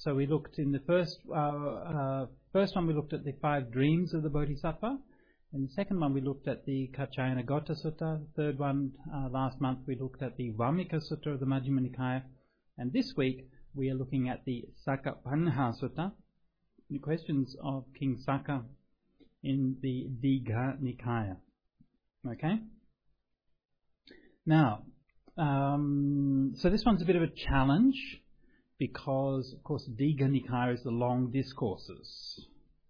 So we looked in the first one, we looked at the 5 dreams of the Bodhisattva. In the second one, we looked at the Kaccayanagotta Sutta. The third one, last month, we looked at the Vammika Sutta of the Majjhima Nikaya. And this week, we are looking at the Sakkapanha Sutta, the questions of King Sakka in the Digha Nikaya. Okay? Now, so this one's a bit of a challenge because, of course, Digha Nikaya is the long discourses.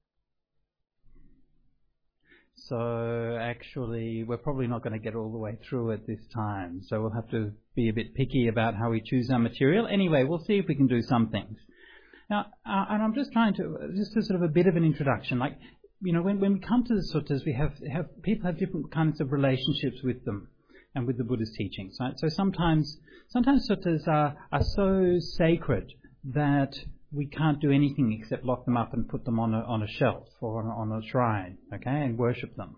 So actually, we're probably not going to get all the way through it this time. So we'll have to be a bit picky about how we choose our material. Anyway, we'll see if we can do some things. Now, and I'm just trying to, just as sort of a bit of an introduction, like, you know, when we come to the suttas, we have people have different kinds of relationships with them and with the Buddha's teachings, right? So sometimes suttas are so sacred that we can't do anything except lock them up and put them on a shelf or on a shrine, okay, and worship them.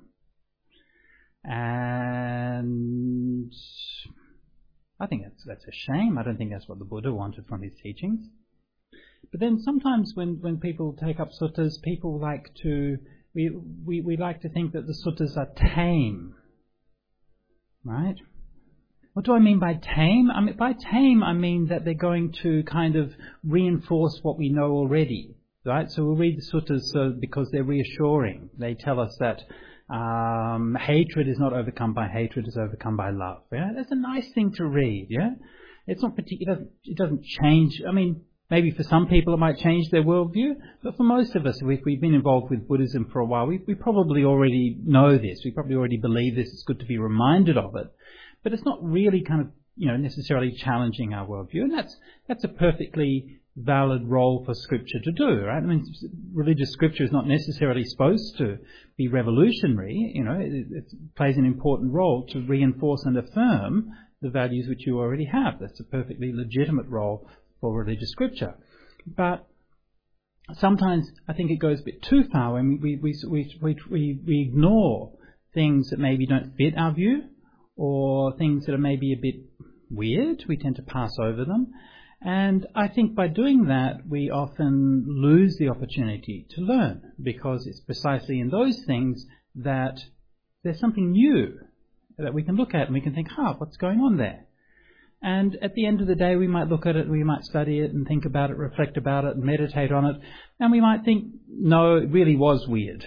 And I think that's a shame. I don't think that's what the Buddha wanted from his teachings. But then sometimes when people take up suttas, people like to we like to think that the suttas are tame, right? What do I mean by tame? By tame, I mean that they're going to kind of reinforce what we know already, right? So we'll read the suttas because they're reassuring. They tell us that hatred is not overcome by hatred, is overcome by love. Yeah, that's a nice thing to read. Yeah, it's not particular. It doesn't change. I mean, maybe for some people it might change their worldview, but for most of us, if we've been involved with Buddhism for a while, we probably already know this. We probably already believe this. It's good to be reminded of it. But it's not really kind of, you know, necessarily challenging our worldview. And that's a perfectly valid role for Scripture to do, right? I mean, religious Scripture is not necessarily supposed to be revolutionary. You know, it plays an important role to reinforce and affirm the values which you already have. That's a perfectly legitimate role for religious Scripture. But sometimes I think it goes a bit too far when we ignore things that maybe don't fit our view, or things that are maybe a bit weird. We tend to pass over them. And I think by doing that, we often lose the opportunity to learn, because it's precisely in those things that there's something new that we can look at and we can think, what's going on there? And at the end of the day, we might look at it, we might study it and think about it, reflect about it and meditate on it. And we might think, no, it really was weird.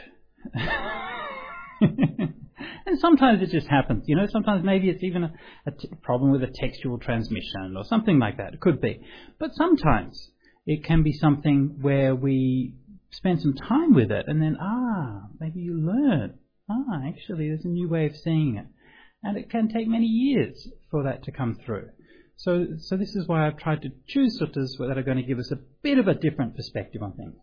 And sometimes it just happens, you know, sometimes maybe it's even a problem with a textual transmission or something like that. It could be. But sometimes it can be something where we spend some time with it and then, maybe you learn, actually there's a new way of seeing it. And it can take many years for that to come through. So this is why I've tried to choose suttas that are going to give us a bit of a different perspective on things.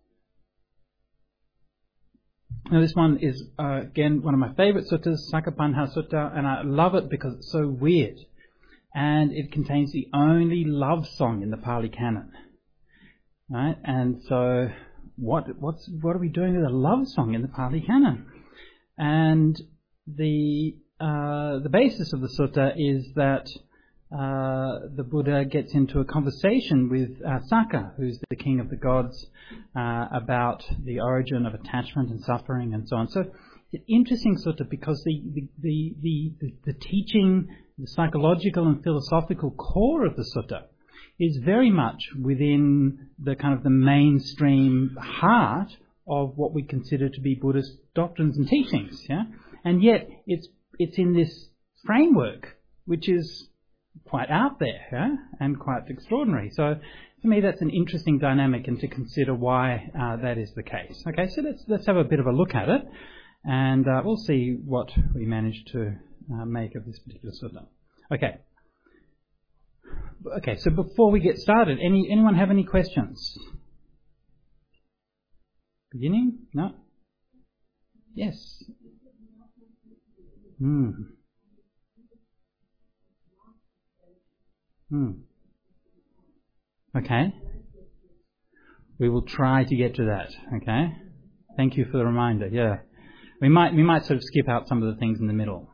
Now this one is, again, one of my favourite suttas, Sakkapanha Sutta, and I love it because it's so weird. And it contains the only love song in the Pali Canon. Right? And so, what are we doing with a love song in the Pali Canon? And the basis of the sutta is that the Buddha gets into a conversation with Sakka, who's the king of the gods, about the origin of attachment and suffering and so on. So it's an interesting sutta because the teaching, the psychological and philosophical core of the sutta is very much within the kind of the mainstream heart of what we consider to be Buddhist doctrines and teachings. Yeah, and yet it's in this framework which is quite out there, and quite extraordinary. So for me, that's an interesting dynamic, and to consider why that is the case. Okay, so let's have a bit of a look at it, and we'll see what we manage to make of this particular sutta. Okay. So before we get started, anyone have any questions? Beginning? No? Yes. Okay. We will try to get to that. Okay. Thank you for the reminder. Yeah. We might sort of skip out some of the things in the middle.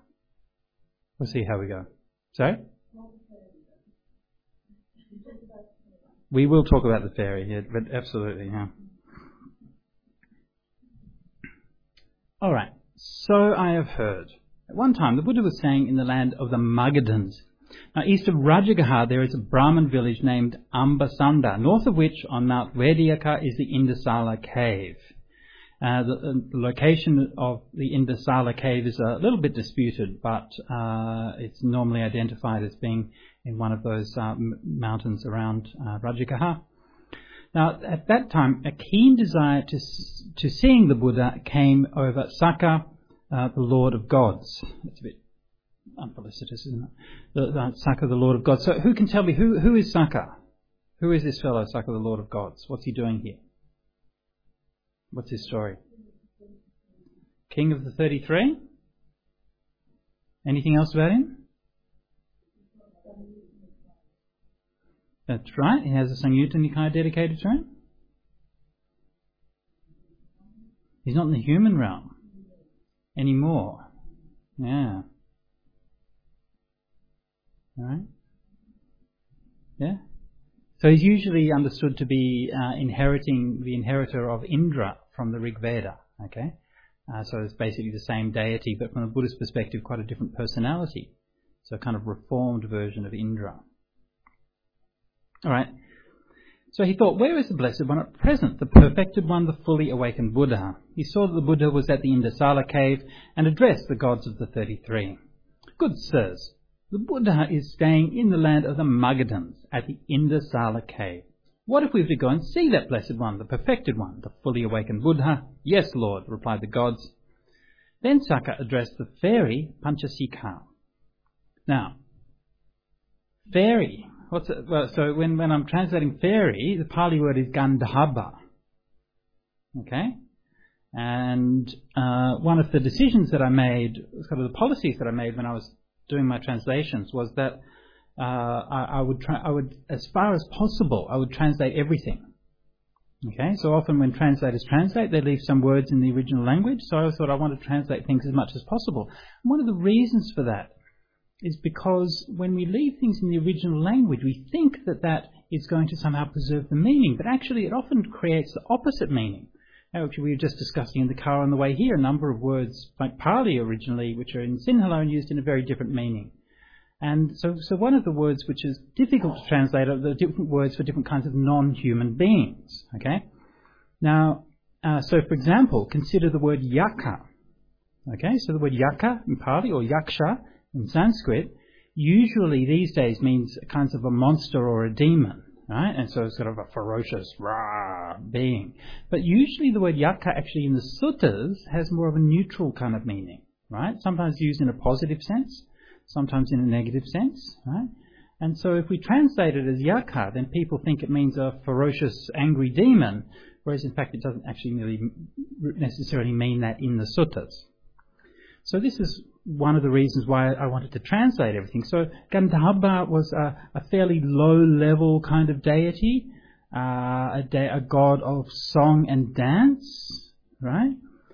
We'll see how we go. Sorry? We will talk about the fairy, yeah, but absolutely, yeah. All right. So I have heard. At one time, the Buddha was staying in the land of the Magadhans. Now, east of Rajagaha, there is a Brahmin village named Ambasanda, north of which, on Mount Vedyaka, is the Indasala cave. The location of the Indasala cave is a little bit disputed, but it's normally identified as being in one of those mountains around Rajagaha. Now, at that time, a keen desire to seeing the Buddha came over Sakka, the Lord of Gods. It's a bit unfelicitous, isn't it? Sakka, the Lord of Gods. So who can tell me, who is Sakka? Who is this fellow, Sakka, the Lord of Gods? What's he doing here? What's his story? King of the 33? Anything else about him? That's right. He has a Samyutta Nikaya dedicated to him. He's not in the human realm anymore. Yeah. All right. Yeah. So he's usually understood to be inheriting the inheritor of Indra from the Rig Veda. Okay. So it's basically the same deity, but from a Buddhist perspective, quite a different personality. So a kind of reformed version of Indra. All right. So he thought, where is the Blessed One at present, the perfected one, the fully awakened Buddha? He saw that the Buddha was at the Indasala cave and addressed the gods of the 33. Good sirs, the Buddha is staying in the land of the Magadhans at the Indasala cave. What if we were to go and see that Blessed One, the perfected one, the fully awakened Buddha? Yes, Lord, replied the gods. Then Sakka addressed the fairy Panchasika. Now, fairy. So when I'm translating fairy, the Pali word is Gandhabba. Okay? And one of the decisions that I made, sort of the policies that I made when I was doing my translations, was that I would, as far as possible, I would translate everything. Okay? So often when translators translate, they leave some words in the original language, so I thought I wanted to translate things as much as possible. And one of the reasons for that is because when we leave things in the original language, we think that that is going to somehow preserve the meaning, but actually it often creates the opposite meaning. Actually, we were just discussing in the car on the way here a number of words like Pali originally, which are in Sinhala and used in a very different meaning. And so one of the words which is difficult to translate are the different words for different kinds of non-human beings. Okay? Now, so for example, consider the word yaka. Okay, so the word yaka in Pali or yaksha in Sanskrit usually these days means kinds of a monster or a demon, right? And so it's sort of a ferocious rah being. But usually the word yaka actually in the suttas has more of a neutral kind of meaning, right? Sometimes used in a positive sense, sometimes in a negative sense, right? And so if we translate it as yaka, then people think it means a ferocious, angry demon, whereas in fact it doesn't actually really necessarily mean that in the suttas. So this is one of the reasons why I wanted to translate everything. So Gandhabba was a fairly low-level kind of deity, a god of song and dance, right?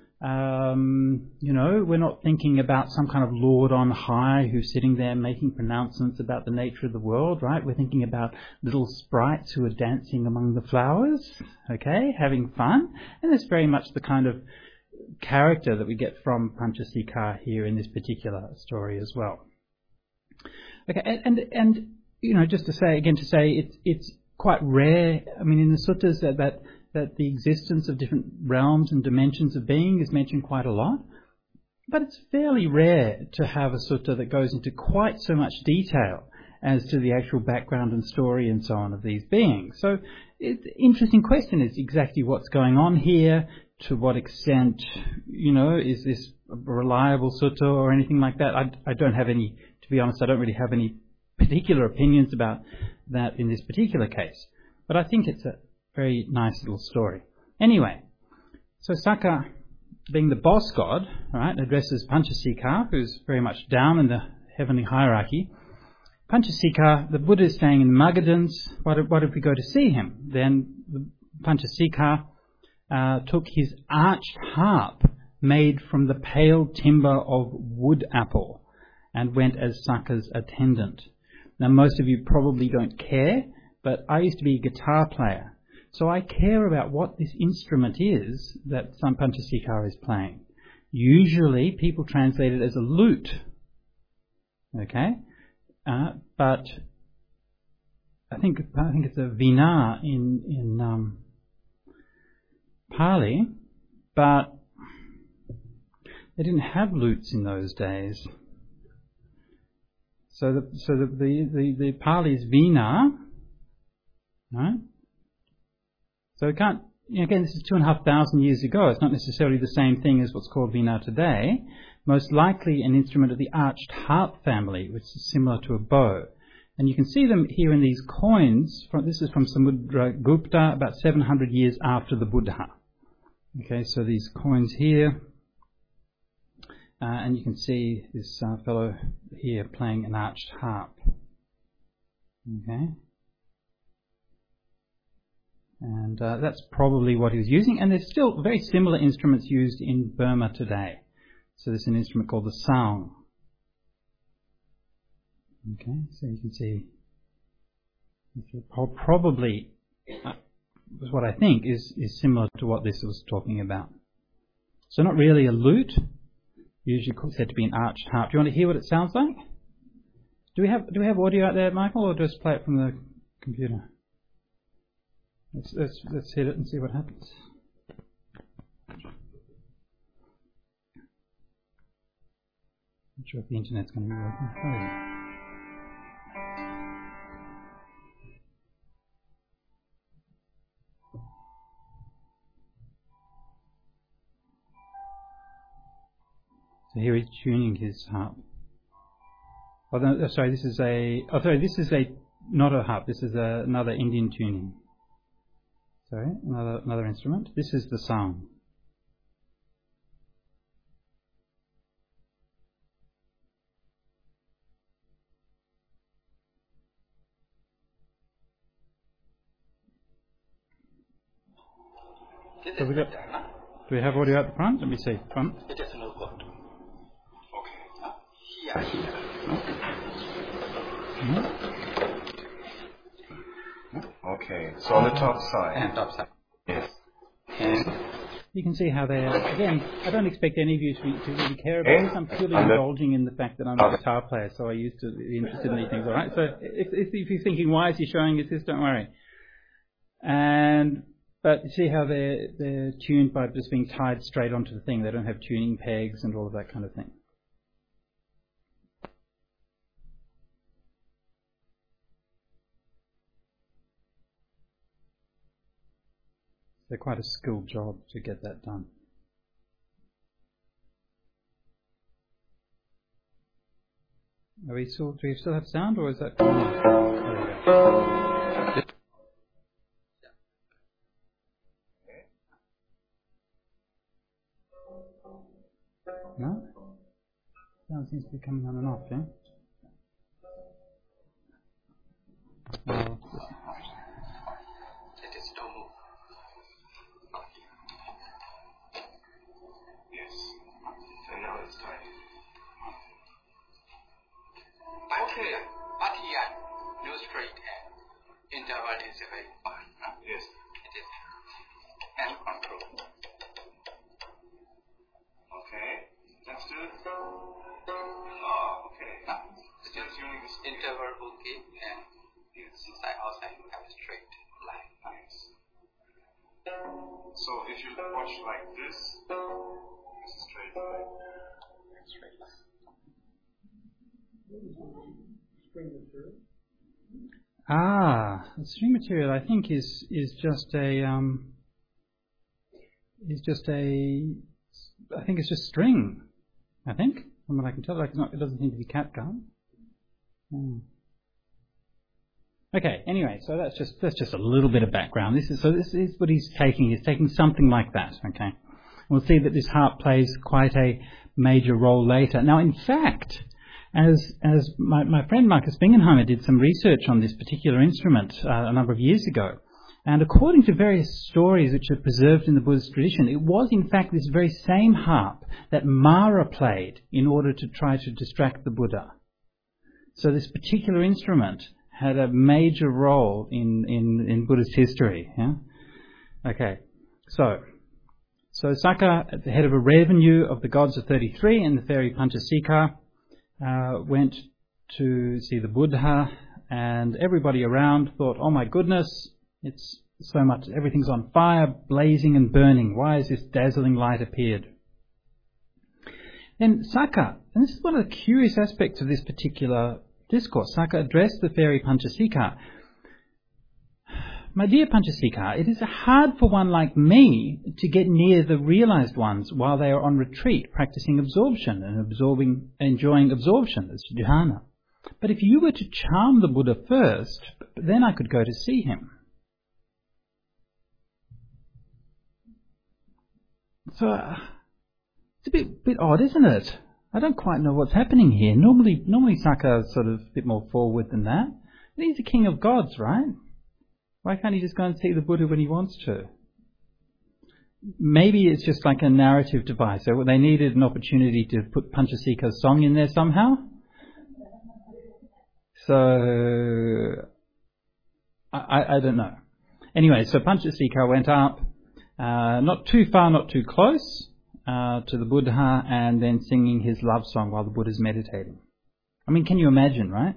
We're not thinking about some kind of Lord on high who's sitting there making pronouncements about the nature of the world, right? We're thinking about little sprites who are dancing among the flowers, okay, having fun. And that's very much the kind of character that we get from Panchasika here in this particular story as well. Okay, and just to say it's quite rare. I mean, in the suttas that the existence of different realms and dimensions of being is mentioned quite a lot, but it's fairly rare to have a sutta that goes into quite so much detail as to the actual background and story and so on of these beings. So it's an interesting question is exactly what's going on here. To what extent, is this a reliable sutta or anything like that? I don't have any, to be honest, I don't really have any particular opinions about that in this particular case. But I think it's a very nice little story. Anyway, so Sakka, being the boss god, right, addresses Panchasika, who's very much down in the heavenly hierarchy. Panchasika, the Buddha is staying in Magadhans. What if we go to see him? Then the Panchasika took his arched harp made from the pale timber of wood apple and went as Sakka's attendant. Now most of you probably don't care, but I used to be a guitar player. So I care about what this instrument is that Sampanthasikara is playing. Usually people translate it as a lute. Okay? But I think it's a vina in Pali, but they didn't have lutes in those days. So the Pali is vina, right? So it can't. Again, this is 2,500 years ago. It's not necessarily the same thing as what's called vina today. Most likely an instrument of the arched harp family, which is similar to a bow. And you can see them here in these coins. This is from Samudragupta, about 700 years after the Buddha. Okay, so these coins here. And you can see this fellow here playing an arched harp. Okay. And that's probably what he was using. And there's still very similar instruments used in Burma today. So there's an instrument called the saung. Okay, so you can see probably what I think is similar to what this was talking about. So not really a lute, usually said to be an arched harp. Do you want to hear what it sounds like? Do we have audio out there, Michael, or just play it from the computer? Let's hit it and see what happens. Not sure if the internet's going to be working. So here he's tuning his harp. Oh, no, sorry, this is not a harp. This is another Indian tuning. Sorry, another instrument. This is the saung. So do we have audio at the front? Let me see. Front. It is no good. Okay. Here. Okay. So on the top side. And top side. Yes. And you can see how they're, again, I don't expect any of you to really care about this. I'm purely indulging in the fact that I'm a guitar player, so I used to be interested in these things, alright? So if you're thinking, why is he showing us this, don't worry. But you see how they're tuned by just being tied straight onto the thing. They don't have tuning pegs and all of that kind of thing. They're quite a skilled job to get that done. Do we still have sound, or is that gone? There we go. No? Sound seems to be coming on and off, yeah? it is no move. Yes. And now it's time. Okay. But here, no straight hand. Interval is very fine. Yes. It is hand control. Okay. That's good. Oh, okay. Still tuning this Interval okay, and yes. inside outside you have a straight line. Nice. So if you watch like this is a straight line. Straight line. The string material I think is just I think it's just string. I think, from what I can tell, it doesn't seem to be catgut. Okay. Anyway, so that's just a little bit of background. This is what he's taking. He's taking something like that. Okay. We'll see that this harp plays quite a major role later. Now, in fact, as my friend Marcus Bingenheimer did some research on this particular instrument a number of years ago, and according to various stories which are preserved in the Buddhist tradition, it was in fact this very same harp that Mara played in order to try to distract the Buddha. So this particular instrument had a major role in Buddhist history. Yeah? Okay, so Sakka, at the head of a revenue of the gods of 33 and the fairy Panchasika, went to see the Buddha, and everybody around thought, oh my goodness, it's so much, everything's on fire, blazing and burning. Why has this dazzling light appeared? Then Sakka, and this is one of the curious aspects of this particular discourse, Sakka addressed the fairy Panchasika. My dear Panchasika, it is hard for one like me to get near the realized ones while they are on retreat, practicing absorption and enjoying absorption as dhyana. But if you were to charm the Buddha first, then I could go to see him. So it's a bit odd, isn't it? I don't quite know what's happening here. Normally Sakka is sort of a bit more forward than that. But he's the king of gods, right? Why can't he just go and see the Buddha when he wants to? Maybe it's just like a narrative device. So they needed an opportunity to put Panchasika's song in there somehow. So I don't know. Anyway, so Panchasika went up, not too far, not too close, to the Buddha, and then singing his love song while the Buddha's meditating. I mean, can you imagine, right?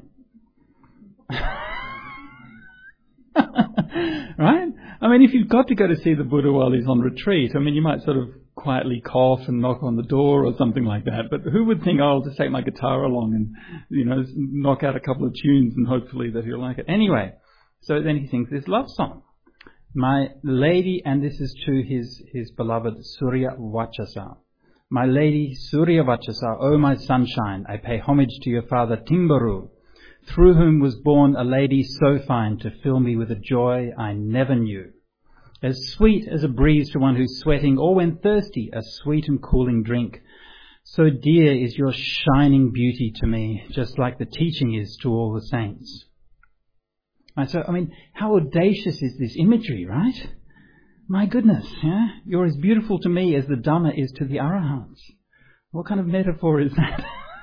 Right? I mean, if you've got to go to see the Buddha while he's on retreat, I mean, you might sort of quietly cough and knock on the door or something like that. But who would think, oh, I'll just take my guitar along and, knock out a couple of tunes and hopefully that he'll like it. Anyway, so then he sings this love song. My lady, and this is to his beloved Surya Vachasa. My lady Surya Vachasa, O my sunshine, I pay homage to your father Timbaru, through whom was born a lady so fine to fill me with a joy I never knew. As sweet as a breeze to one who's sweating, or when thirsty, a sweet and cooling drink. So dear is your shining beauty to me, just like the teaching is to all the saints. Right, so, I mean, how audacious is this imagery, right? My goodness, yeah? You're as beautiful to me as the Dhamma is to the Arahants. What kind of metaphor is that?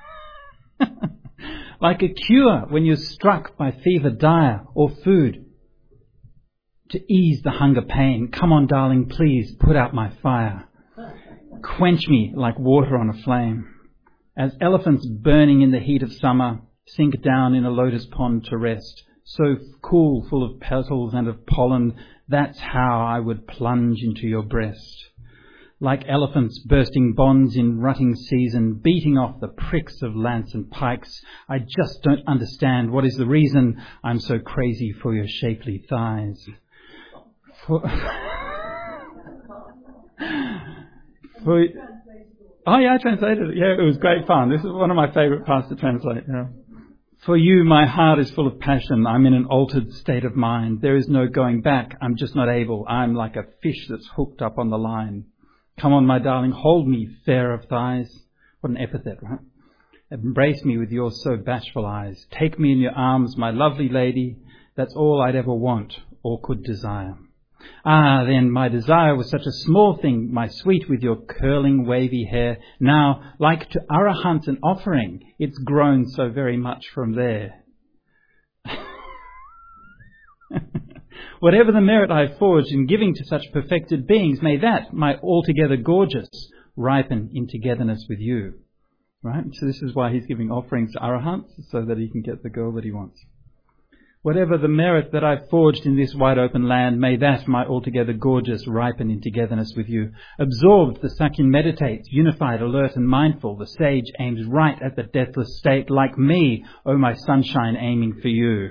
Like a cure when you're struck by fever dire or food. To ease the hunger pain, come on darling, please put out my fire. Quench me like water on a flame. As elephants burning in the heat of summer sink down in a lotus pond to rest, so cool, full of petals and of pollen, that's how I would plunge into your breast. Like elephants bursting bonds in rutting season, beating off the pricks of lance and pikes, I just don't understand what is the reason I'm so crazy for your shapely thighs. Oh yeah, I translated it. Yeah, it was great fun. This is one of my favourite parts to translate. Yeah. For you, my heart is full of passion. I'm in an altered state of mind. There is no going back. I'm just not able. I'm like a fish that's hooked up on the line. Come on, my darling, hold me, fair of thighs. What an epithet, right? Embrace me with your so bashful eyes. Take me in your arms, my lovely lady. That's all I'd ever want or could desire. Ah, then my desire was such a small thing, my sweet, with your curling wavy hair. Now, like to Arahant an offering, it's grown so very much from there. Whatever the merit I have forged in giving to such perfected beings, may that, my altogether gorgeous, ripen in togetherness with you. Right? So this is why he's giving offerings to Arahants, so that he can get the girl that he wants. Whatever the merit that I've forged in this wide open land, may that, my altogether gorgeous, ripen in togetherness with you. Absorbed, the Sakyan meditates, unified, alert and mindful. The sage aims right at the deathless state, like me, O my sunshine, aiming for you.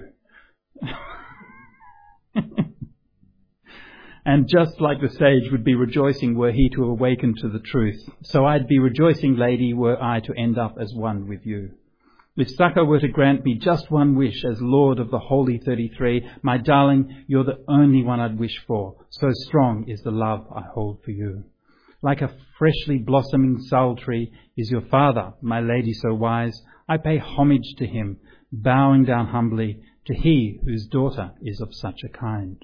And just like the sage would be rejoicing were he to awaken to the truth, so I'd be rejoicing, lady, were I to end up as one with you. If Sakka were to grant me just one wish as Lord of the Holy 33, my darling, you're the only one I'd wish for. So strong is the love I hold for you. Like a freshly blossoming sal tree is your father, my lady so wise. I pay homage to him, bowing down humbly to he whose daughter is of such a kind.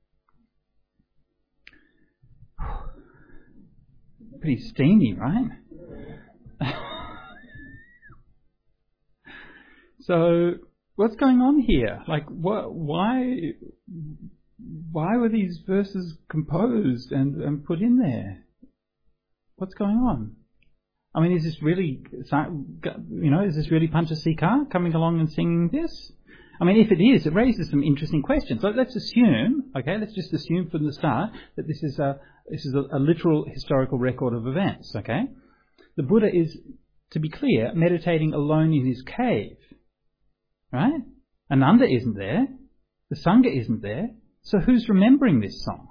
Pretty steamy, right? So what's going on here? Like, why were these verses composed and put in there? What's going on? I mean, is this really, is this really Panchasika coming along and singing this? I mean, if it is, it raises some interesting questions. So let's assume, let's just assume from the start that this is a literal historical record of events, okay? The Buddha is, to be clear, meditating alone in his cave, right? Ananda isn't there. The Sangha isn't there. So who's remembering this song?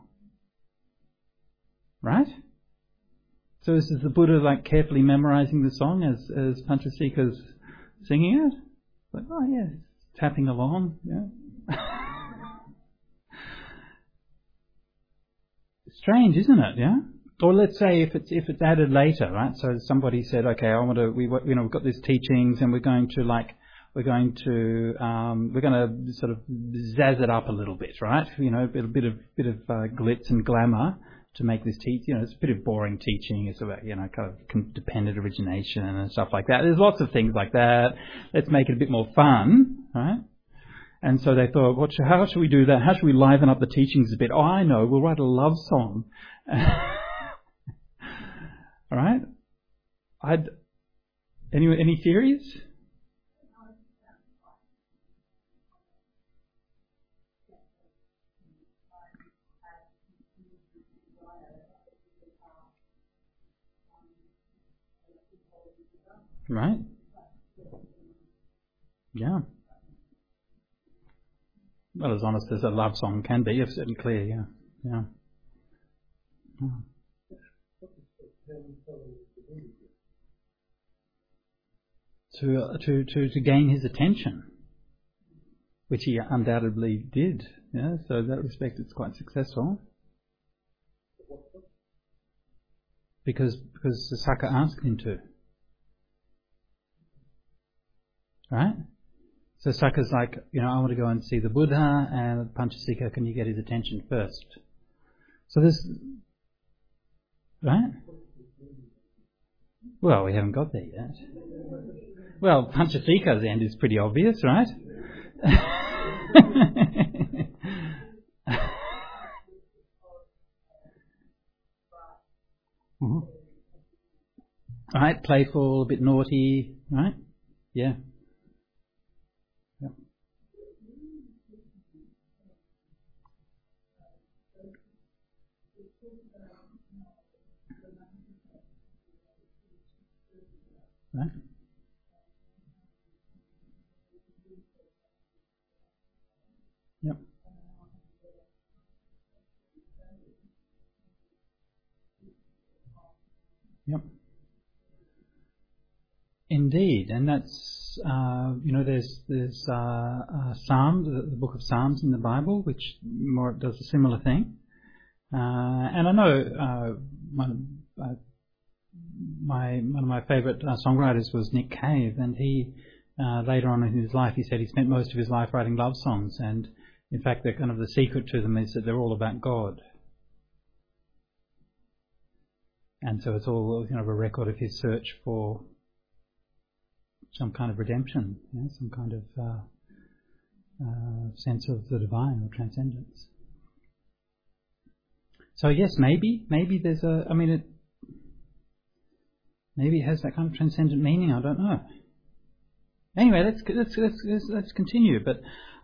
Right? So is the Buddha like carefully memorizing the song as Panchasika's singing it? Like, oh yeah, tapping along, yeah. Strange, isn't it? Yeah. Or let's say if it's added later, right? So somebody said, okay, we've got these teachings, and we're going to sort of zazz it up a little bit, right? A bit of glitz and glamour to make this teaching. It's a bit of boring teaching. It's about kind of dependent origination and stuff like that. There's lots of things like that. Let's make it a bit more fun, right? And so they thought, how should we do that? How should we liven up the teachings a bit? Oh, I know. We'll write a love song. All right. Any theories? Right? Yeah. Well, as honest as a love song can be, it's certainly clear, yeah. Yeah. To gain his attention, which he undoubtedly did. Yeah, so in that respect it's quite successful. Because Saka asked him to. Right? So Saka's like, I want to go and see the Buddha, and Panchasika, can you get his attention first? So this, right? Well, we haven't got there yet. Well, Panchasika's end is pretty obvious, right? Mm-hmm. Right, playful, a bit naughty, right? Yeah. Right? Yep. Yep. Indeed, and that's there's Psalms, the book of Psalms in the Bible, which more does a similar thing. And I know one of my favourite songwriters was Nick Cave, and he later on in his life he said he spent most of his life writing love songs, and in fact the secret to them is that they're all about God. And so it's all a record of his search for some kind of redemption, some kind of sense of the divine or transcendence. So yes, maybe there's maybe it has that kind of transcendent meaning. I don't know. Anyway, let's continue. But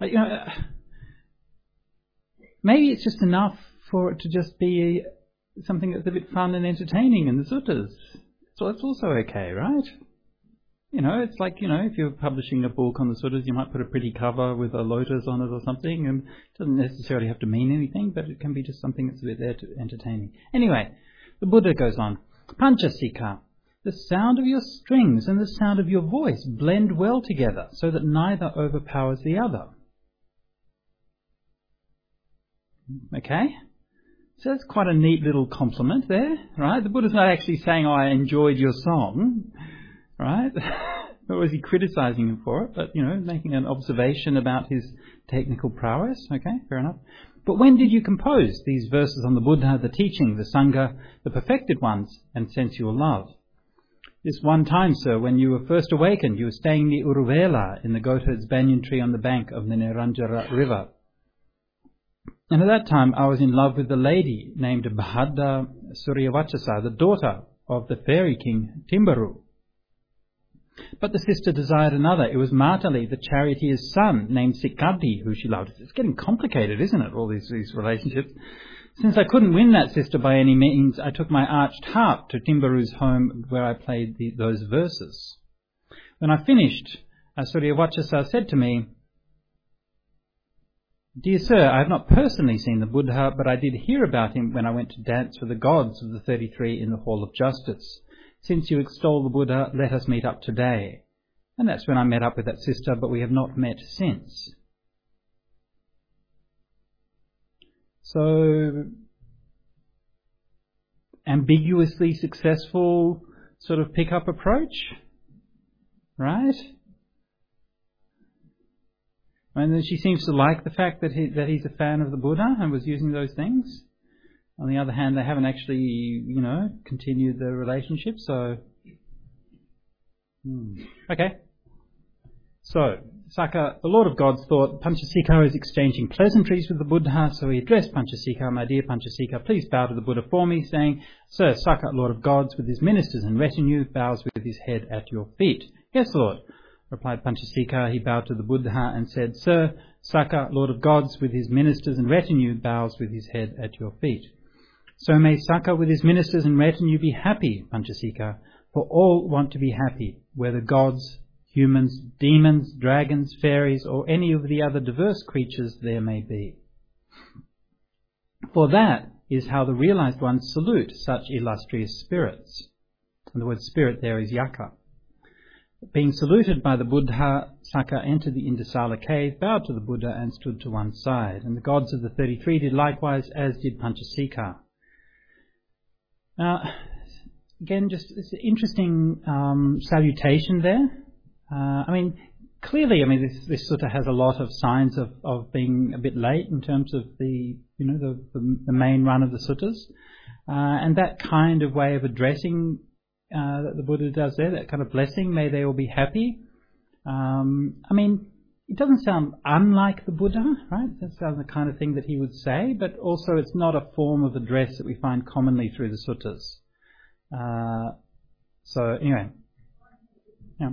maybe it's just enough for it to just be something that's a bit fun and entertaining in the suttas. So it's also okay, right? It's like, if you're publishing a book on the suttas, you might put a pretty cover with a lotus on it or something, and it doesn't necessarily have to mean anything, but it can be just something that's a bit there to entertaining. Anyway, the Buddha goes on. Panchasika, the sound of your strings and the sound of your voice blend well together so that neither overpowers the other. Okay? So that's quite a neat little compliment there, right? The Buddha's not actually saying, I enjoyed your song, right? Or was he criticising him for it? But, making an observation about his technical prowess. Okay, fair enough. But when did you compose these verses on the Buddha, the teaching, the Sangha, the perfected ones, and sensual love? This one time, sir, when you were first awakened, you were staying near Uruvela in the goatherd's banyan tree on the bank of the Neranjara River. And at that time, I was in love with a lady named Bhadda Suryavachasa, the daughter of the fairy king Timbaru. But the sister desired another. It was Matali, the charioteer's son, named Sikadi, who she loved. It's getting complicated, isn't it, all these relationships? Since I couldn't win that sister by any means, I took my arched harp to Timbaru's home where I played those verses. When I finished, Suryavachasa said to me, "Dear sir, I have not personally seen the Buddha, but I did hear about him when I went to dance for the gods of the 33 in the Hall of Justice. Since you extol the Buddha, let us meet up today." And that's when I met up with that sister, but we have not met since. So, ambiguously successful sort of pick-up approach, right? And she seems to like the fact that he's a fan of the Buddha and was using those things. On the other hand, they haven't actually, continued the relationship, so... Okay. So, Saka, the Lord of Gods, thought Panchasika is exchanging pleasantries with the Buddha, so he addressed Panchasika, "My dear Panchasika, please bow to the Buddha for me," saying, "Sir, Saka, Lord of Gods, with his ministers and retinue, bows with his head at your feet." "Yes, Lord," replied Panchasika. He bowed to the Buddha and said, "Sir, Saka, Lord of Gods, with his ministers and retinue, bows with his head at your feet." "So may Saka with his ministers and retinue be happy, Panchasika, for all want to be happy, whether gods, humans, demons, dragons, fairies, or any of the other diverse creatures there may be. For that is how the realized ones salute such illustrious spirits." And the word spirit there is yaka. Being saluted by the Buddha, Saka entered the Indasala cave, bowed to the Buddha, and stood to one side. And the gods of the 33 did likewise, as did Panchasika. Now, again, just it's an interesting salutation there. Clearly, this sutta has a lot of signs of being a bit late in terms of the main run of the suttas, and that kind of way of addressing that the Buddha does there, that kind of blessing, may they all be happy. It doesn't sound unlike the Buddha, right? That sounds the kind of thing that he would say, but also it's not a form of address that we find commonly through the suttas. So anyway, yeah.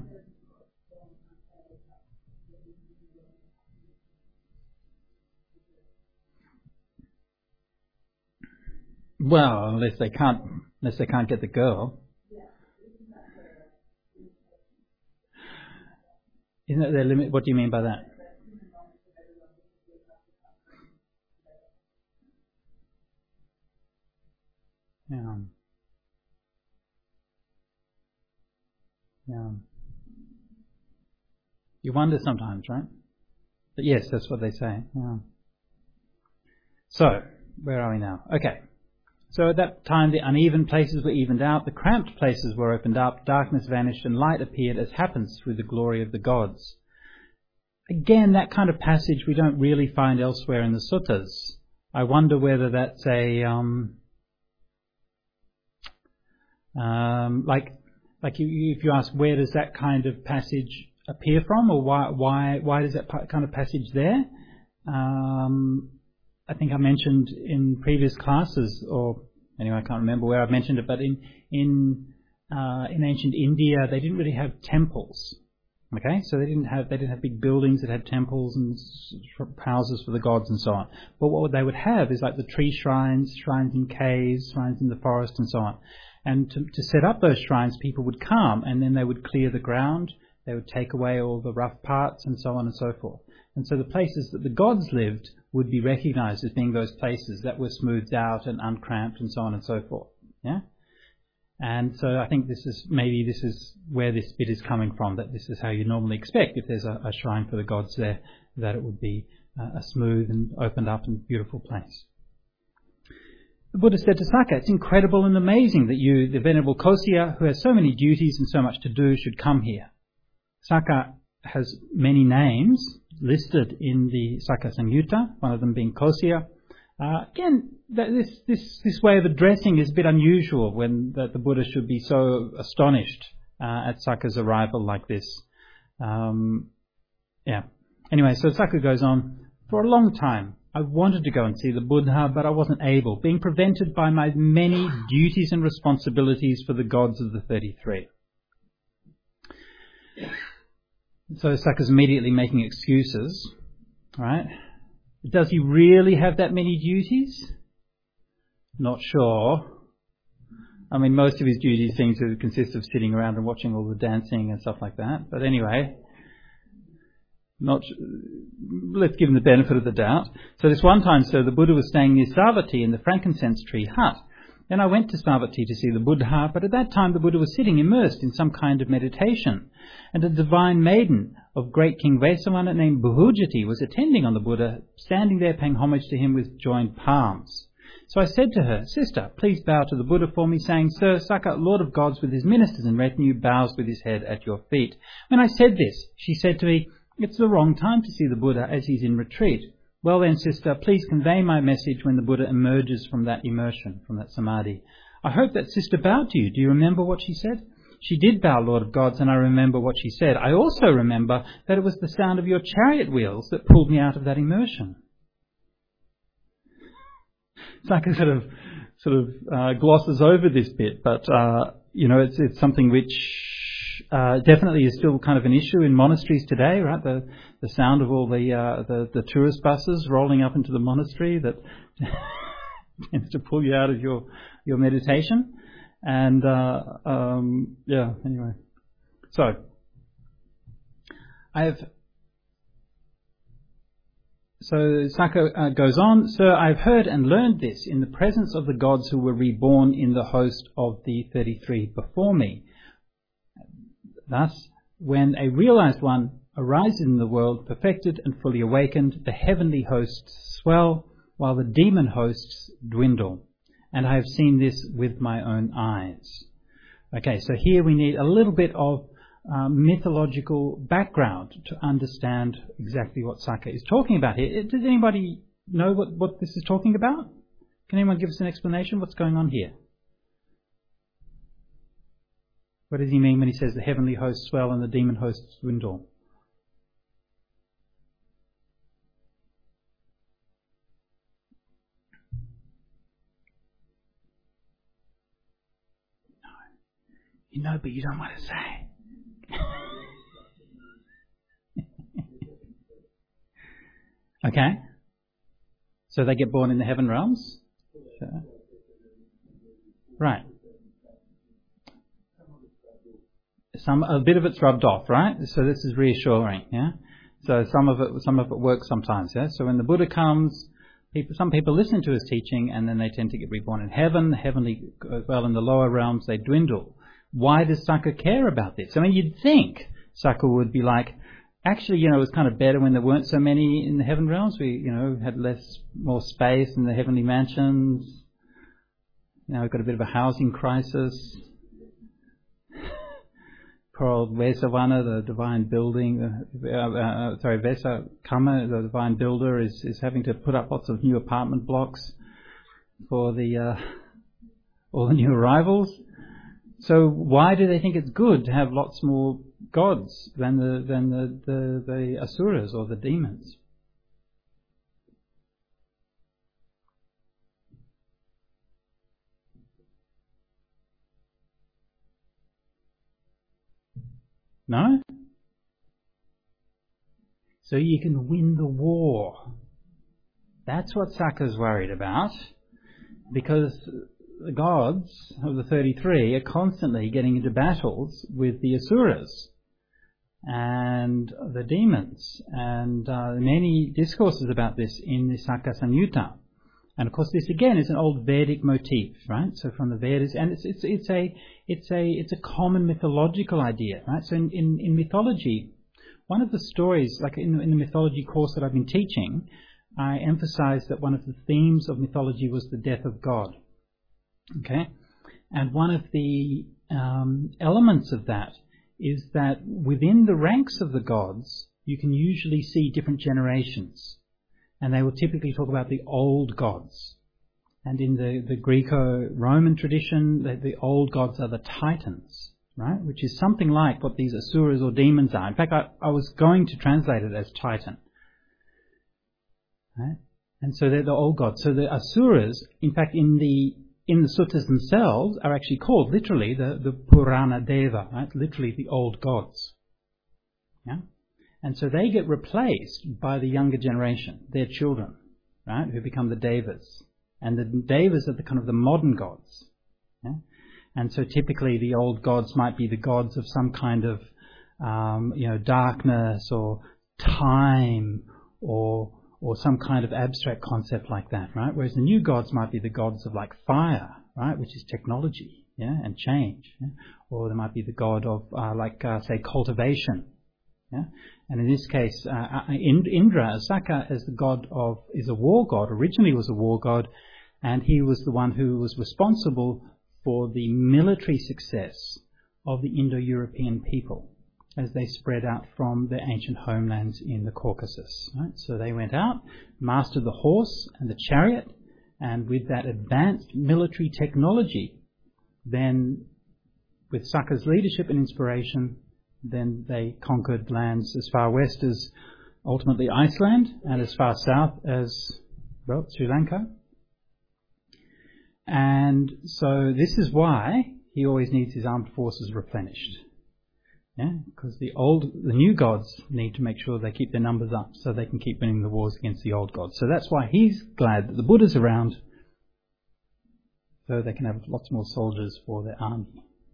Well, unless they can't get the girl. Isn't that their limit? What do you mean by that? Yeah. You wonder sometimes, right? But yes, that's what they say. Yeah. So, where are we now? Okay. So at that time the uneven places were evened out, the cramped places were opened up, darkness vanished, and light appeared, as happens through the glory of the gods. Again, that kind of passage we don't really find elsewhere in the suttas. I wonder whether that's a if you ask where does that kind of passage appear from, or why does that kind of passage there? I think I mentioned in previous classes, or anyway, I can't remember where I've mentioned it, but in ancient India, they didn't really have temples. Okay, so they didn't have big buildings that had temples and houses for the gods and so on. But what they would have is like the tree shrines, shrines in caves, shrines in the forest, and so on. And to set up those shrines, people would come, and then they would clear the ground. They would take away all the rough parts, and so on and so forth. And so the places that the gods lived would be recognized as being those places that were smoothed out and uncramped and so on and so forth. Yeah? And so I think this is where this bit is coming from, that this is how you normally expect, if there's a shrine for the gods there, that it would be a smooth and opened up and beautiful place. The Buddha said to Saka, "It's incredible and amazing that you, the Venerable Kosya, who has so many duties and so much to do, should come here." Saka has many names listed in the Saka Samyutta, one of them being Kosya. Again, this way of addressing is a bit unusual, when that the Buddha should be so astonished at Sakka's arrival like this. Anyway, so Sakka goes on. For a long time, I wanted to go and see the Buddha, but I wasn't able, being prevented by my many duties and responsibilities for the gods of the 33. So Sakka's immediately making excuses, right? Does he really have that many duties? Not sure. I mean, most of his duties seem to consist of sitting around and watching all the dancing and stuff like that. But anyway, let's give him the benefit of the doubt. So this one time, the Buddha was staying near Savatthi in the frankincense tree hut. Then I went to Savatthi to see the Buddha, but at that time the Buddha was sitting immersed in some kind of meditation. And a divine maiden of great King Vesavana named Bhujati was attending on the Buddha, standing there paying homage to him with joined palms. So I said to her, "Sister, please bow to the Buddha for me," saying, "Sir, Sakka, Lord of Gods with his ministers and retinue, bows with his head at your feet." When I said this, she said to me, "It's the wrong time to see the Buddha as he's in retreat." "Well then, sister, please convey my message when the Buddha emerges from that immersion, from that samadhi." "I hope that sister bowed to you. Do you remember what she said?" "She did bow, Lord of Gods, and I remember what she said. I also remember that it was the sound of your chariot wheels that pulled me out of that immersion." Sakka sort of glosses over this bit, but it's something which definitely is still kind of an issue in monasteries today, right? The sound of all the tourist buses rolling up into the monastery that tends to pull you out of your meditation. And anyway, so Sakka goes on, "Sir, I've heard and learned this in the presence of the gods who were reborn in the host of the 33 before me. Thus, when a realized one arises in the world, perfected and fully awakened, the heavenly hosts swell, while the demon hosts dwindle. And I have seen this with my own eyes." Okay, so here we need a little bit of mythological background to understand exactly what Sakka is talking about here. Does anybody know what this is talking about? Can anyone give us an explanation? What's going on here? What does he mean when he says the heavenly hosts swell and the demon hosts dwindle? You know, but you don't want to say. Okay. So they get born in the heaven realms? Right. A bit of it's rubbed off, right? So this is reassuring, yeah? So some of it works sometimes, yeah? So when the Buddha comes, some people listen to his teaching and then they tend to get reborn in heaven. The heavenly, well, in the lower realms they dwindle. Why does Sakka care about this? I mean, you'd think Sakka would be like, actually, it was kind of better when there weren't so many in the heaven realms. We, had more space in the heavenly mansions. Now we've got a bit of a housing crisis. Poor old Vesavana, the divine building, Vesakama, the divine builder, is having to put up lots of new apartment blocks for all the new arrivals. So why do they think it's good to have lots more gods than the asuras or the demons? No? So you can win the war. That's what Sakka's worried about, because the gods of the 33 are constantly getting into battles with the asuras and the demons, and many discourses about this in the Sakka Samyutta. And of course, this again is an old Vedic motif, right? So from the Vedas, and it's a common mythological idea, right? So in mythology, one of the stories, like in the mythology course that I've been teaching, I emphasized that one of the themes of mythology was the death of God. Okay, and one of the elements of that is that within the ranks of the gods, you can usually see different generations. And they will typically talk about the old gods. And in the Greco-Roman tradition, the old gods are the Titans, right? Which is something like what these asuras or demons are. In fact, I was going to translate it as Titan. Right? And so they're the old gods. So the asuras, in fact, in the suttas themselves, are actually called literally the Purana Deva, right? Literally the old gods. Yeah? And so they get replaced by the younger generation, their children, right? Who become the Devas. And the Devas are the kind of the modern gods. Yeah? And so typically the old gods might be the gods of some kind of, darkness or time or some kind of abstract concept like that, right? Whereas the new gods might be the gods of like fire, right? Which is technology, yeah, and change. Yeah? Or there might be the god of say cultivation, yeah. And in this case, Indra, Saka, is a war god. Originally was a war god, and he was the one who was responsible for the military success of the Indo-European people as they spread out from their ancient homelands in the Caucasus. Right? So they went out, mastered the horse and the chariot, and with that advanced military technology, then with Saka's leadership and inspiration, then they conquered lands as far west as ultimately Iceland and as far south as, Sri Lanka. And so this is why he always needs his armed forces replenished. Yeah, because the new gods need to make sure they keep their numbers up so they can keep winning the wars against the old gods. So that's why he's glad that the Buddha's around, so they can have lots more soldiers for their army.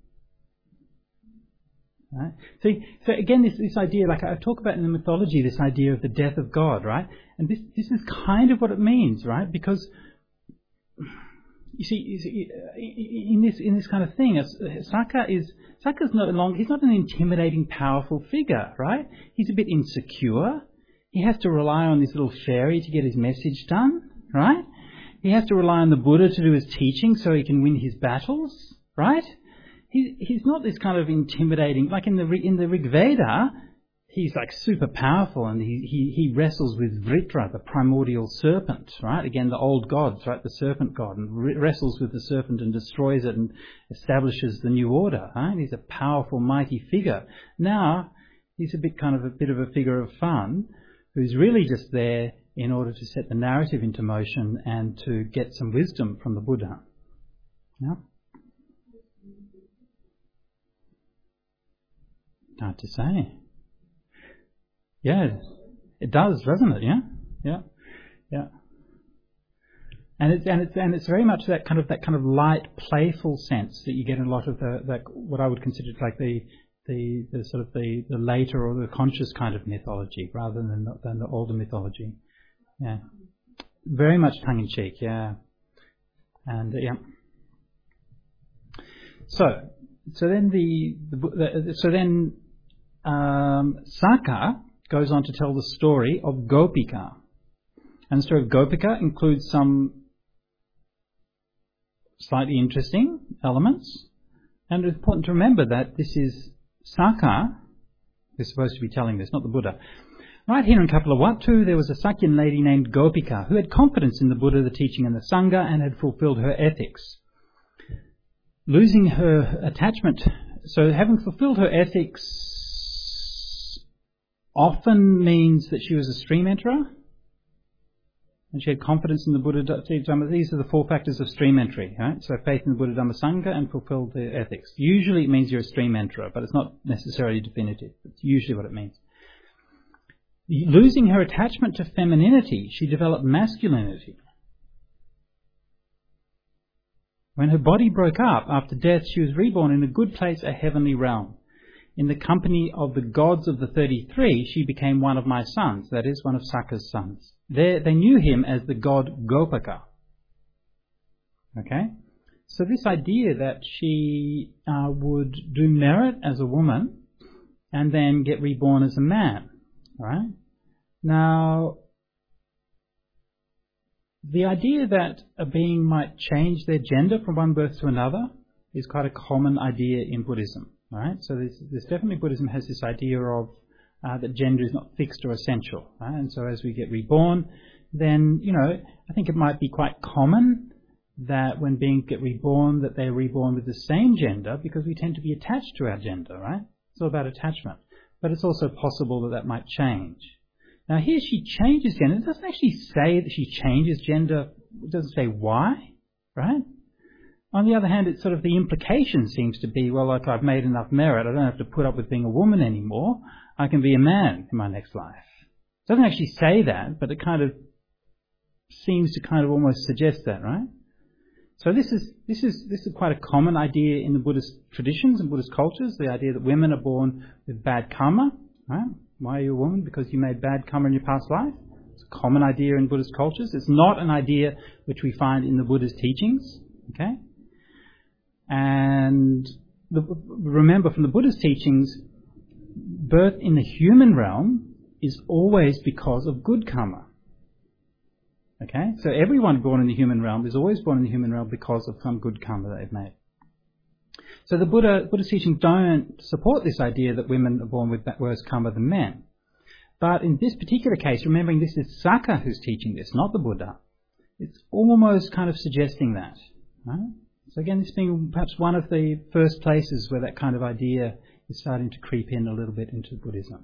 Right? So again, this idea, like I talk about in the mythology, this idea of the death of God, right? And this is kind of what it means, right? Because you see, in this kind of thing, Saka's he's not an intimidating, powerful figure, right? He's a bit insecure. He has to rely on this little fairy to get his message done, right? He has to rely on the Buddha to do his teaching so he can win his battles, right? He's not this kind of intimidating, like in the Rig Veda, he's like super powerful, and he wrestles with Vritra, the primordial serpent, right? Again, the old gods, right? The serpent god, and wrestles with the serpent and destroys it and establishes the new order, right? He's a powerful, mighty figure. Now, he's a bit of a figure of fun, who's really just there in order to set the narrative into motion and to get some wisdom from the Buddha. Yeah? Hard to say. Yeah, it does, doesn't it? Yeah. And it's very much that kind of light, playful sense that you get in a lot of what I would consider like the sort of the later or the conscious kind of mythology, rather than the older mythology. Yeah, very much tongue in cheek. Yeah, and yeah. So then Saka goes on to tell the story of Gopika. And the story of Gopika includes some slightly interesting elements. And it's important to remember that this is Saka who's supposed to be telling this, not the Buddha. Right here in Kapilavatthu, there was a Sakyan lady named Gopika who had confidence in the Buddha, the teaching, and the Sangha, and had fulfilled her ethics. Losing her attachment, so having fulfilled her ethics often means that she was a stream enterer, and she had confidence in the Buddha. These are the 4 factors of stream entry, right? So faith in the Buddha, Dhamma, Sangha, and fulfilled the ethics. Usually it means you're a stream enterer, but it's not necessarily definitive. It's usually what it means. Losing her attachment to femininity, she developed masculinity. When her body broke up after death, she was reborn in a good place, a heavenly realm. In the company of the gods of the 33, she became one of my sons, that is, one of Saka's sons. They knew him as the god Gopika. Okay? So this idea that she would do merit as a woman and then get reborn as a man. Right? Now, the idea that a being might change their gender from one birth to another is quite a common idea in Buddhism. Right? So there's definitely, Buddhism has this idea of that gender is not fixed or essential. Right? And so as we get reborn, then, I think it might be quite common that when beings get reborn, that they're reborn with the same gender, because we tend to be attached to our gender, right? It's all about attachment. But it's also possible that that might change. Now here she changes gender. It doesn't actually say that she changes gender. It doesn't say why, right? On the other hand, it's sort of the implication seems to be, well, like I've made enough merit, I don't have to put up with being a woman anymore. I can be a man in my next life. It doesn't actually say that, but it kind of seems to kind of almost suggest that, right? So this is quite a common idea in the Buddhist traditions and Buddhist cultures, the idea that women are born with bad karma, right? Why are you a woman? Because you made bad karma in your past life. It's a common idea in Buddhist cultures. It's not an idea which we find in the Buddhist teachings, okay? And remember, from the Buddhist teachings, birth in the human realm is always because of good karma. Okay? So everyone born in the human realm is always born in the human realm because of some good karma they've made. So the Buddhist teachings don't support this idea that women are born with worse karma than men. But in this particular case, remembering this is Sakka who's teaching this, not the Buddha, it's almost kind of suggesting that. Right? So again, this being perhaps one of the first places where that kind of idea is starting to creep in a little bit into Buddhism.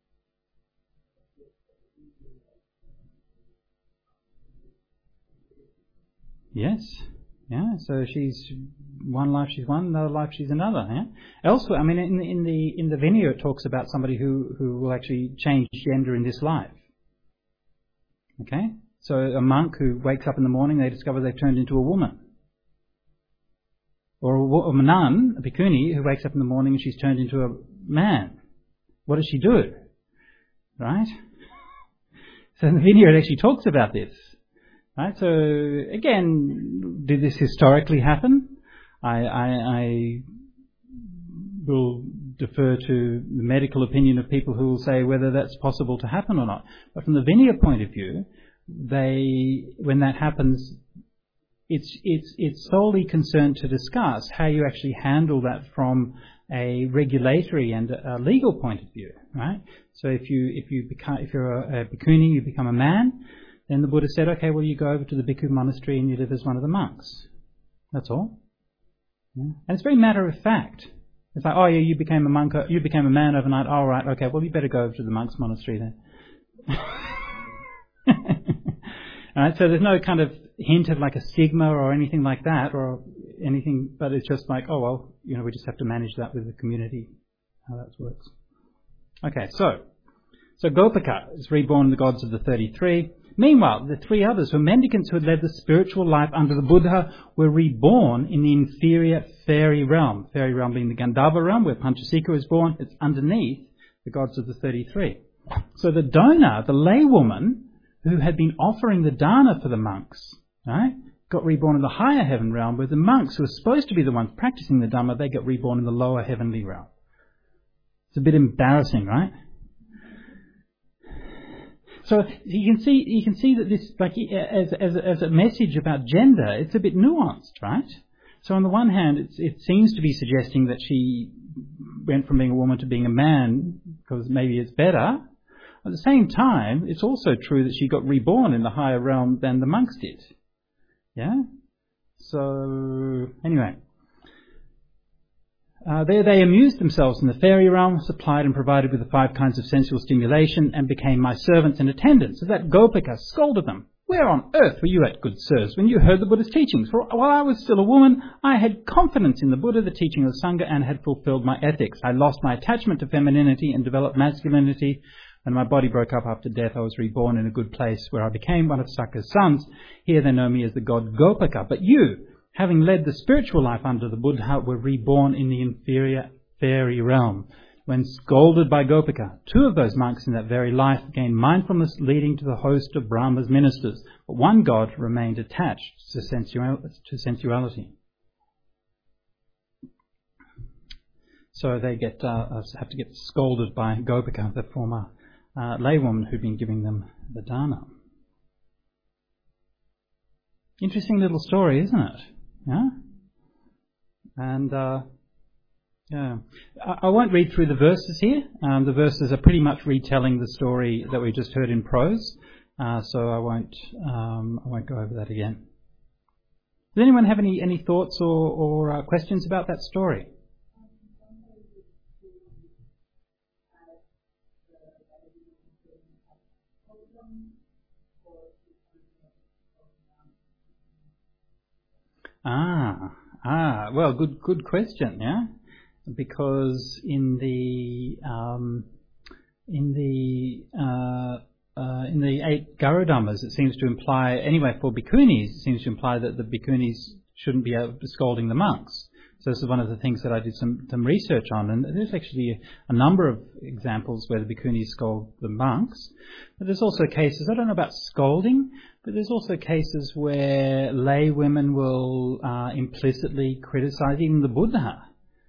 Yes, yeah. So she's one life she's one, another life she's another. Yeah. Elsewhere, I mean, in the Vinaya it talks about somebody who will actually change gender in this life. Okay, so a monk who wakes up in the morning, they discover they've turned into a woman. Or a nun, a bhikkhuni, who wakes up in the morning and she's turned into a man. What does she do? Right? So the Vinaya actually talks about this. Right? So again, did this historically happen? I will defer to the medical opinion of people who will say whether that's possible to happen or not. But from the Vinaya point of view, when that happens, it's solely concerned to discuss how you actually handle that from a regulatory and a legal point of view, right? So if you're a bhikkhuni, you become a man, then the Buddha said, okay, well you go over to the bhikkhu monastery and you live as one of the monks. That's all. Yeah. And it's very matter of fact. It's like, oh yeah, you became a monk, you became a man overnight. Oh right, okay, well you better go over to the monks' monastery then. Alright, so there's no kind of hint of like a stigma or anything like that or anything, but it's just like, oh well, we just have to manage that with the community, how that works. Okay, so Gopika is reborn in the gods of the 33. Meanwhile, the three others were mendicants who had led the spiritual life under the Buddha were reborn in the inferior fairy realm. Fairy realm being the Gandharva realm where Panchasika was born. It's underneath the gods of the 33. So the donor, the laywoman, who had been offering the dana for the monks, right, got reborn in the higher heaven realm, where the monks who are supposed to be the ones practicing the Dhamma, they get reborn in the lower heavenly realm. It's a bit embarrassing, right? So you can see that this, like, as a message about gender, it's a bit nuanced, right? So on the one hand, it seems to be suggesting that she went from being a woman to being a man because maybe it's better. At the same time, it's also true that she got reborn in the higher realm than the monks did. Yeah? So, anyway. There they amused themselves in the fairy realm, supplied and provided with the 5 kinds of sensual stimulation, and became my servants and attendants. So that Gopika scolded them. Where on earth were you at, good sirs, when you heard the Buddha's teachings? For while I was still a woman, I had confidence in the Buddha, the teaching of the Sangha, and had fulfilled my ethics. I lost my attachment to femininity and developed masculinity. When my body broke up after death, I was reborn in a good place where I became one of Sakka's sons. Here they know me as the god Gopika. But you, having led the spiritual life under the Buddha, were reborn in the inferior fairy realm. When scolded by Gopika, 2 of those monks in that very life gained mindfulness, leading to the host of Brahma's ministers. But one god remained attached to sensuality. So they have to get scolded by Gopika, the former laywoman who'd been giving them the dana. Interesting little story, isn't it? Yeah? And yeah, I won't read through the verses here. The verses are pretty much retelling the story that we just heard in prose, so I won't go over that again. Does anyone have any thoughts or questions about that story? Well, good question, yeah. Because in the 8 Garudhammas, it seems to imply, anyway, for bhikkhunis, it seems to imply that the bhikkhunis shouldn't be scolding the monks. So this is one of the things that I did some research on, and there's actually a number of examples where the bhikkhunis scold the monks. But there's also cases, I don't know about scolding, but there's also cases where lay women will implicitly criticize even the Buddha.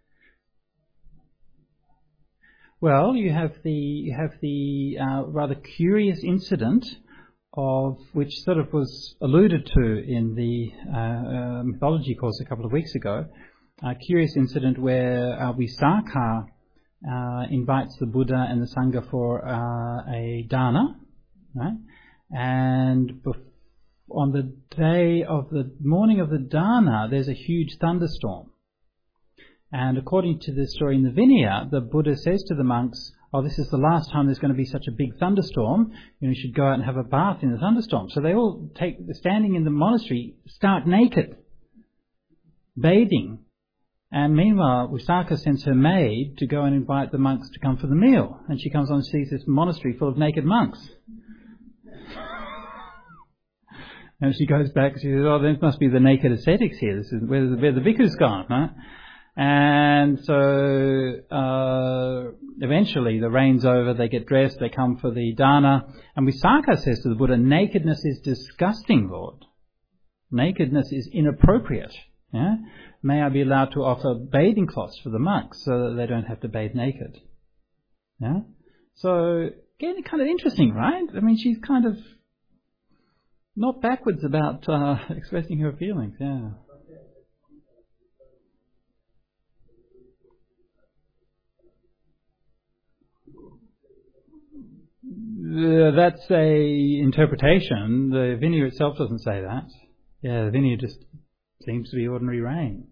Well, you have the rather curious incident of which sort of was alluded to in the mythology course a couple of weeks ago. A curious incident where Visakha invites the Buddha and the Sangha for a dana, right? And on the day of the morning of the dana, there's a huge thunderstorm. And according to the story in the Vinaya, the Buddha says to the monks, "Oh, this is the last time there's going to be such a big thunderstorm. You should go out and have a bath in the thunderstorm." So they all standing in the monastery, stark naked, bathing. And meanwhile, Visakha sends her maid to go and invite the monks to come for the meal. And she comes on and sees this monastery full of naked monks. And she goes back and she says, "Oh, there must be the naked ascetics here. This is where the bhikkhus gone, right?" And so eventually the rain's over, they get dressed, they come for the dana. And Visakha says to the Buddha, "Nakedness is disgusting, Lord. Nakedness is inappropriate. Yeah? May I be allowed to offer bathing cloths for the monks so that they don't have to bathe naked?" Yeah? So, again, kind of interesting, right? I mean, she's kind of not backwards about expressing her feelings, yeah. That's a interpretation. The Vinaya itself doesn't say that. Yeah, the Vinaya just seems to be ordinary rain.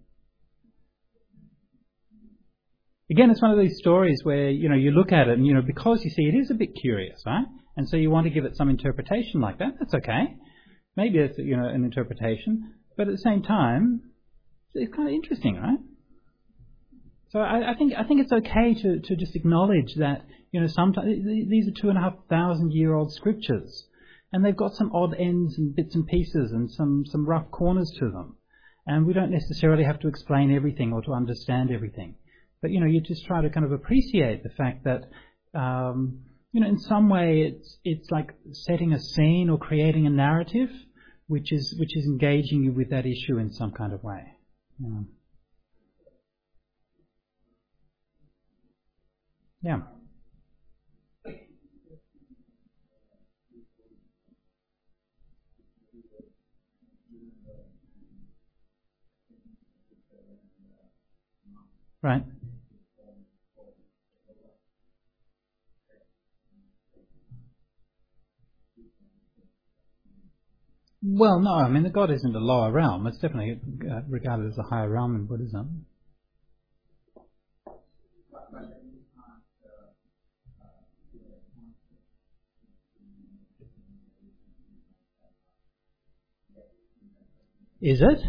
Again, it's one of these stories where, you look at it and, because you see it is a bit curious, right? And so you want to give it some interpretation like that. That's okay. Maybe it's, an interpretation. But at the same time, it's kind of interesting, right? So I think it's okay to just acknowledge that, sometimes these are 2,500-year-old scriptures, and they've got some odd ends and bits and pieces and some rough corners to them. And we don't necessarily have to explain everything or to understand everything. But, you just try to kind of appreciate the fact that, in some way it's like setting a scene or creating a narrative which is engaging you with that issue in some kind of way. Yeah. Right. Well, no, I mean, the God isn't a lower realm. It's definitely regarded as a higher realm in Buddhism. Is it?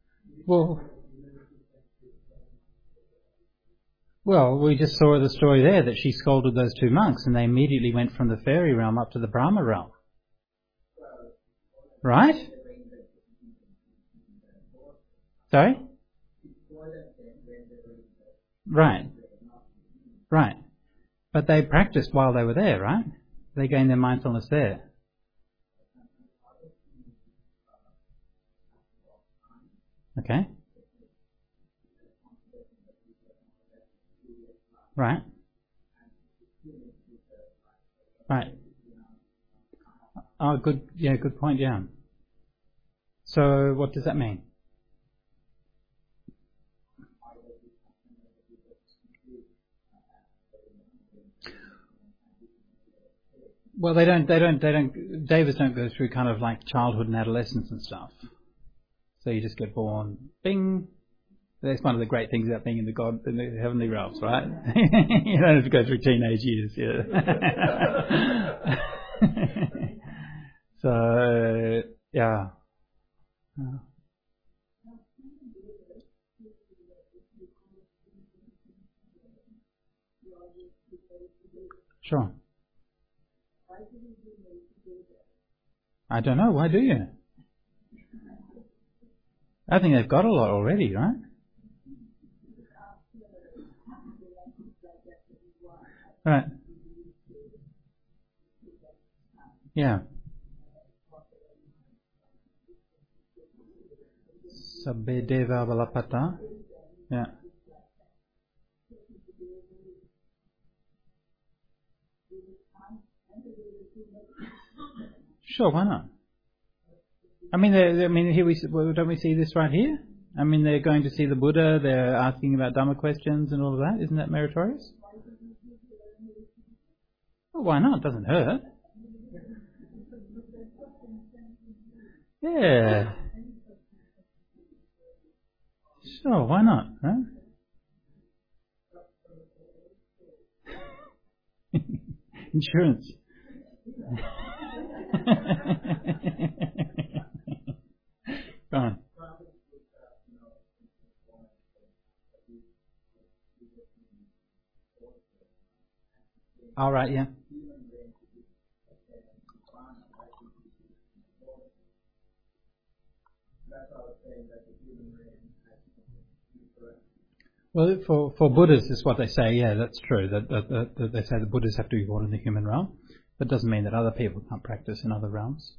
Well, we just saw the story there that she scolded those 2 monks and they immediately went from the fairy realm up to the Brahma realm. Right? Sorry? Right. Right. But they practiced while they were there, right? They gained their mindfulness there. Okay. Right. Right. Oh, good. Yeah, good point. Yeah. So, what does that mean? Well, Devas don't go through kind of like childhood and adolescence and stuff. So you just get born, bing. That's one of the great things about being in the heavenly realms, right? You don't have to go through teenage years. Yeah. So, yeah. Sure. I don't know. Why do you? I think they've got a lot already, right? Right. Yeah. Sabbe deva balapata. Yeah. Sure, why not? I mean, here don't we see this right here? I mean, they're going to see the Buddha. They're asking about Dhamma questions and all of that. Isn't that meritorious? Well, why not? It doesn't hurt. Yeah. Sure, why not? Huh? Insurance. Go on. All right, yeah. Well, for Buddhists, is what they say. Yeah, that's true. That they say the Buddhists have to be born in the human realm. That doesn't mean that other people can't practice in other realms.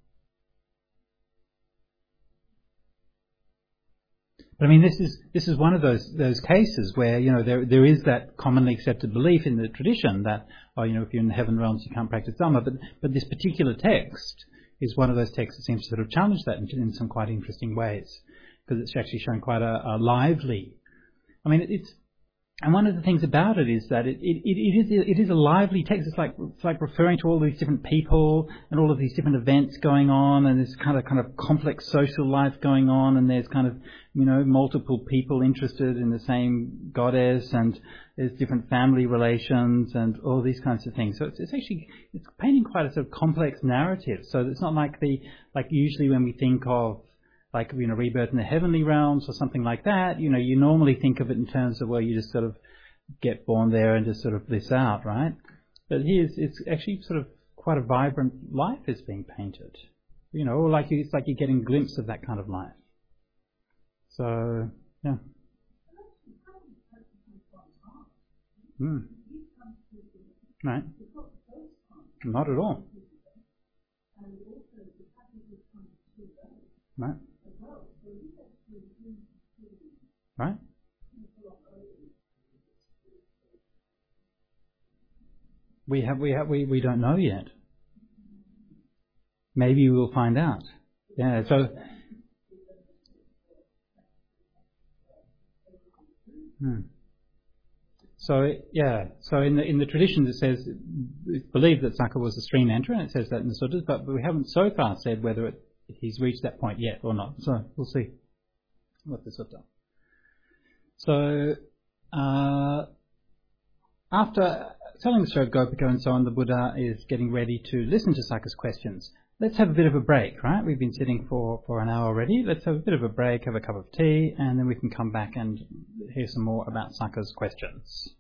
But I mean, this is one of those cases where there is that commonly accepted belief in the tradition that if you're in the heaven realms you can't practice Dhamma. But this particular text is one of those texts that seems to sort of challenge that in some quite interesting ways, because it's actually showing quite a lively. I mean, and one of the things about it is that it is a lively text. It's like referring to all these different people and all of these different events going on, and there's kind of complex social life going on, and there's kind of multiple people interested in the same goddess, and there's different family relations and all these kinds of things. So it's painting quite a sort of complex narrative. So it's not like usually when we think of rebirth in the heavenly realms or something like that, you normally think of it in terms of, well, you just sort of get born there and just sort of bliss out, right? But here it's actually sort of quite a vibrant life is being painted, or it's like you're getting a glimpse of that kind of life. So, yeah. Right. Not at all. Right. Right? We don't know yet. Maybe we'll find out. Yeah, so So in the traditions it says it's believed that Sakka was a stream enterer, and it says that in the suttas, but we haven't so far said whether he's reached that point yet or not. So we'll see what the sutta. So after telling the story of Gopika and so on, the Buddha is getting ready to listen to Sakka's questions. Let's have a bit of a break, right? We've been sitting for an hour already. Let's have a bit of a break, have a cup of tea, and then we can come back and hear some more about Sakka's questions.